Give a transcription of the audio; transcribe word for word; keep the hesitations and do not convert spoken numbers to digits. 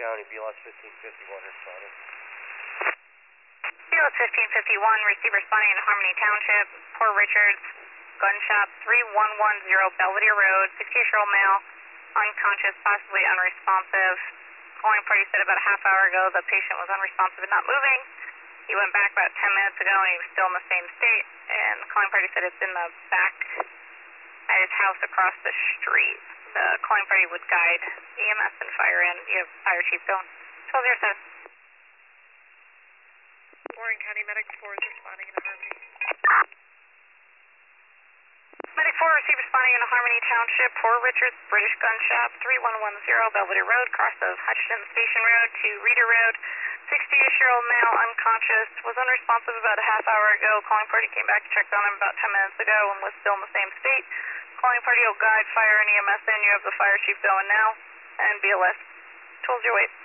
County, B L S fifteen fifty-one responding. B L S fifteen fifty-one, receiver responding in Harmony Township, Port Richards, gun shop three one one zero Belvedere Road, sixty-eight-year-old male, unconscious, possibly unresponsive. Calling party said about a half hour ago the patient was unresponsive and not moving. He went back about ten minutes ago and he was still in the same state, and the calling party said it's in the back at his house across the street. The calling party would guide E M S and fire in. You have fire chief going. twelve zero seven. Warren County Medic four is responding in Harmony. Medic four, receive responding in Harmony Township, Port Richards, British Gun Shop, three one one zero Belvedere Road, cross of Hutchinson Station Road to Reeder Road. sixty-eight-year-old male, unconscious, was unresponsive about a half hour ago. Calling party came back and checked on him about ten minutes ago and was still in the same state. Calling party will guide fire and E M S in. You have the fire chief going now, and B L S twelve oh eight.